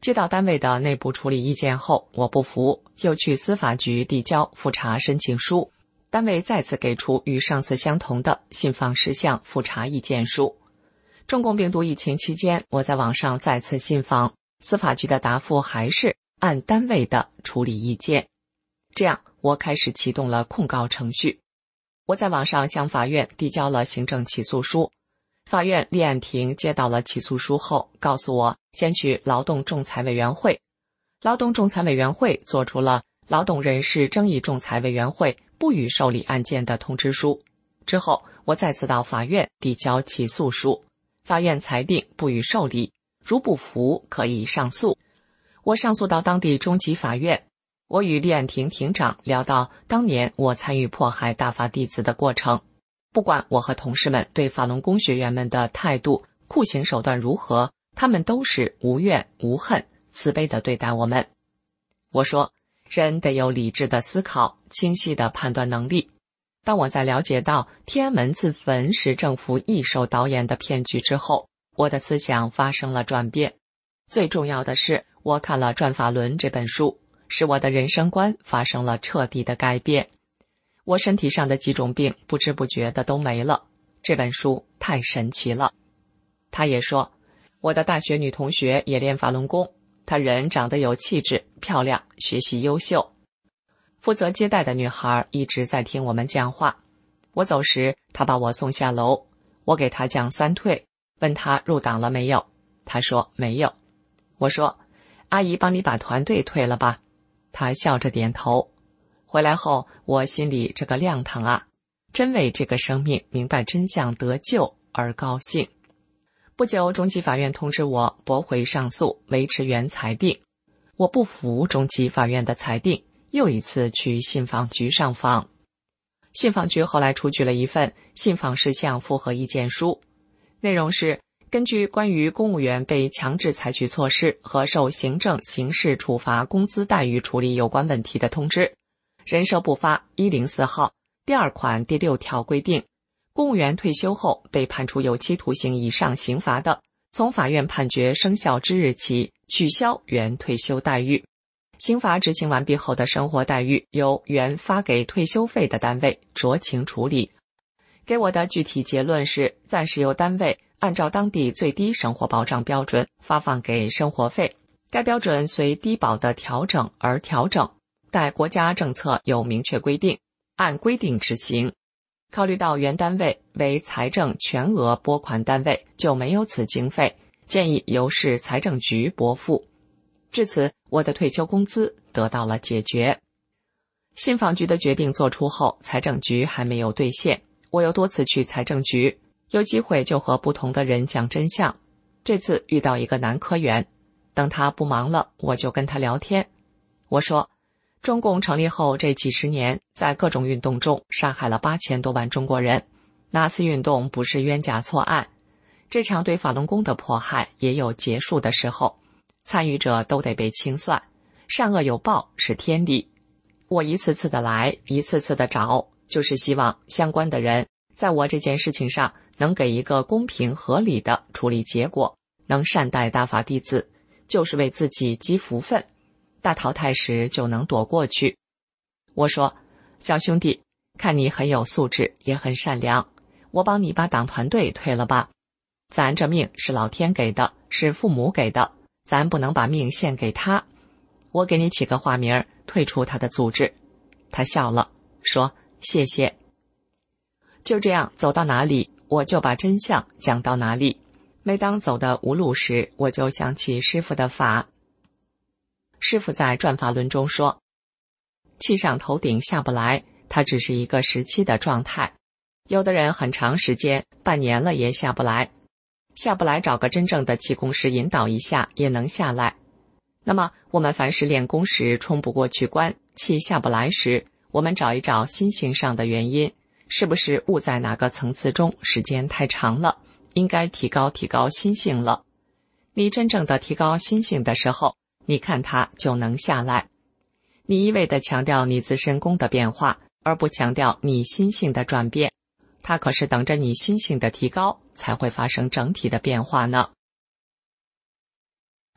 接到单位的内部处理意见后，我不服，又去司法局递交复查申请书，单位再次给出与上次相同的信访10项复查意见书。中共病毒疫情期间，我在网上再次信访，司法局的答复还是按单位的处理意见。这样，我开始启动了控告程序。我在网上向法院递交了行政起诉书，法院立案庭接到了起诉书后，告诉我先去劳动仲裁委员会。劳动仲裁委员会做出了劳动人事争议仲裁委员会不予受理案件的通知书。之后，我再次到法院递交起诉书，法院裁定不予受理，如不服可以上诉。我上诉到当地中级法院。我与立案庭庭长聊到当年我参与迫害大法弟子的过程，不管我和同事们对法轮功学员们的态度、酷刑手段如何，他们都是无怨无恨、慈悲地对待我们。我说，人得有理智的思考、清晰的判断能力。当我在了解到天安门自焚是政府一手导演的骗局之后，我的思想发生了转变。最重要的是，我看了《转法轮》这本书，使我的人生观发生了彻底的改变。我身体上的几种病不知不觉的都没了，这本书太神奇了。他也说，我的大学女同学也练法轮功，她人长得有气质，漂亮，学习优秀。负责接待的女孩一直在听我们讲话。我走时，她把我送下楼，我给她讲3退，问她入党了没有，她说没有。我说，阿姨帮你把团队退了吧。她笑着点头。回来后，我心里这个亮堂啊，真为这个生命明白真相得救而高兴。不久，中级法院通知我驳回上诉，维持原裁定。我不服中级法院的裁定，又一次去信访局上访。信访局后来出具了一份信访事项复核意见书，内容是根据关于公务员被强制采取措施和受行政刑事处罚工资待遇处理有关问题的通知，人社部发104号第2款第6条规定，公务员退休后被判处有期徒刑以上刑罚的，从法院判决生效之日起取消原退休待遇。刑罚执行完毕后的生活待遇由原发给退休费的单位酌情处理。给我的具体结论是，暂时由单位按照当地最低生活保障标准发放给生活费，该标准随低保的调整而调整，待国家政策有明确规定，按规定执行。考虑到原单位为财政全额拨款单位，就没有此经费，建议由市财政局拨付。至此，我的退休工资得到了解决。信访局的决定做出后，财政局还没有兑现，我又多次去财政局，有机会就和不同的人讲真相。这次遇到一个男科员，等他不忙了，我就跟他聊天。我说，中共成立后这几十年，在各种运动中杀害了8000多万中国人，哪次运动不是冤假错案？这场对法轮功的迫害也有结束的时候，参与者都得被清算，善恶有报是天理。我一次次的来，一次次的找，就是希望相关的人在我这件事情上能给一个公平合理的处理结果，能善待大法弟子，就是为自己积福分，大淘汰时就能躲过去。我说，小兄弟，看你很有素质，也很善良，我帮你把党团队退了吧。咱这命是老天给的，是父母给的，咱不能把命献给他。我给你起个化名，退出他的组织。他笑了，说谢谢。就这样走到哪里，我就把真相讲到哪里。每当走的无路时，我就想起师父的法。师父在《转法轮》中说，气上头顶下不来，它只是一个时期的状态。有的人很长时间，半年了也下不来，下不来找个真正的气功师引导一下也能下来。那么我们凡是练功时冲不过去关，气下不来时，我们找一找心性上的原因，是不是悟在哪个层次中时间太长了，应该提高心性了。你真正的提高心性的时候，你看它就能下来。你一味地强调你自身功的变化，而不强调你心性的转变，它可是等着你心性的提高才会发生整体的变化呢。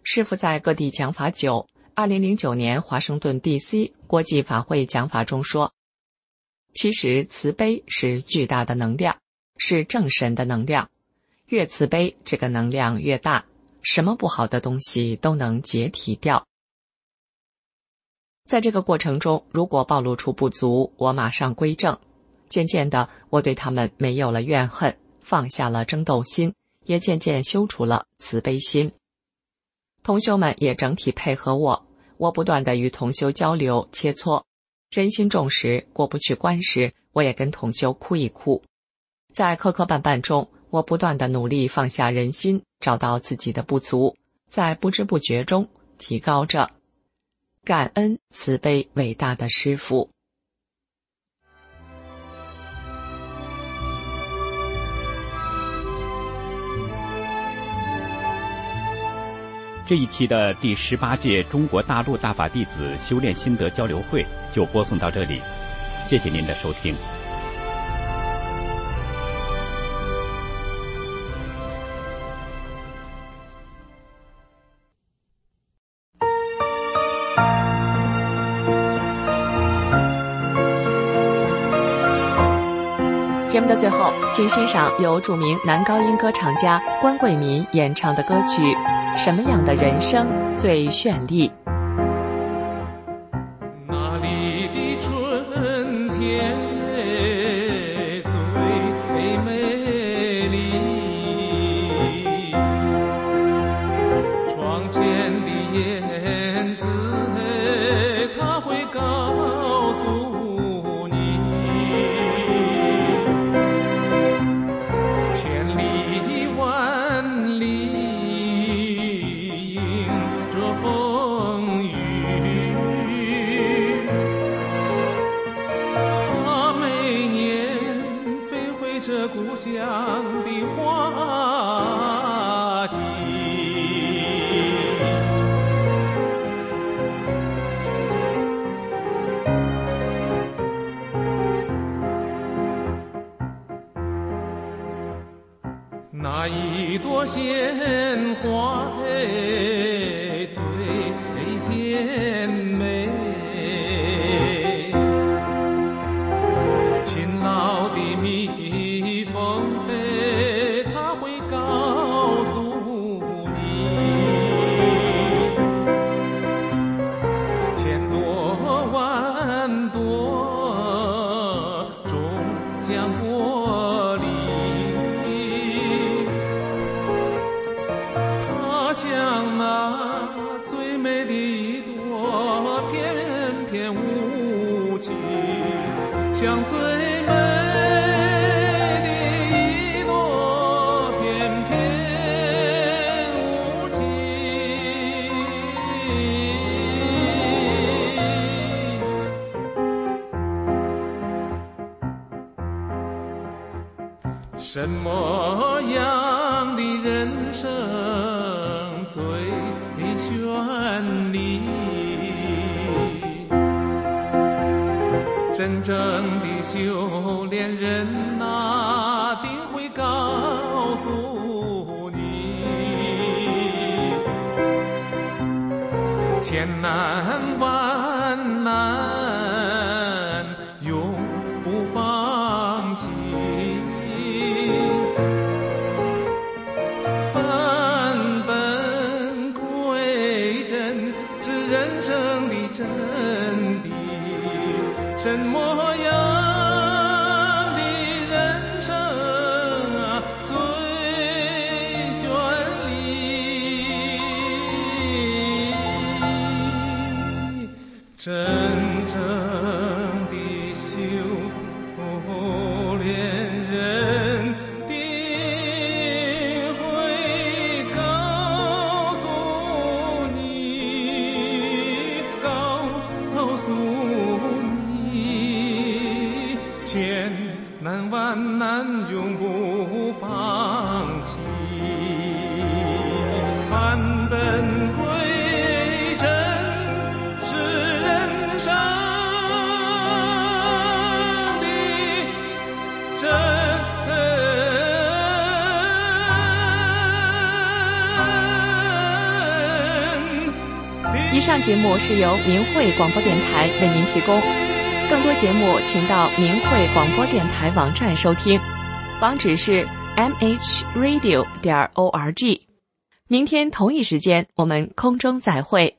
师父在各地讲法久，2009年华盛顿 DC 国际法会讲法中说，其实慈悲是巨大的能量，是正神的能量，越慈悲这个能量越大，什么不好的东西都能解体掉。在这个过程中，如果暴露出不足，我马上归正。渐渐的，我对他们没有了怨恨，放下了争斗心，也渐渐修除了慈悲心。同修们也整体配合我不断地与同修交流切磋。人心重时，过不去关时，我也跟同修哭一哭。在磕磕绊绊中，我不断地努力放下人心，找到自己的不足，在不知不觉中提高着。感恩慈悲伟大的师父。 这一期的第18届中国大陆大法弟子修炼心得交流会就播送到这里，谢谢您的收听。 节目的最后，请欣赏由著名男高音歌唱家关贵民演唱的歌曲《什么样的人生最绚丽》。 哪里的春天最美丽？窗前的燕子它会告诉你，千里万里迎着风雨，它每年飞回这故乡的花季。那一朵鲜花最甜美，勤劳的蜜蜂它会告诉你，千朵万朵终将脱离，它像那最美的一朵翩翩舞旗，像最美的一朵翩翩舞旗。什么样的人生最绚丽？真正的修炼人哪定会告诉你，千难万难永不放弃，返本归真是人生的真谛。什么样的人生最绚丽？真正的修炼人定会告诉你，告诉你，千难万难永不放弃，返本归真是人生以上节目是由明慧广播电台为您提供，更多节目请到明慧广播电台网站收听，网址是 mhradio.org。明天同一时间我们空中再会。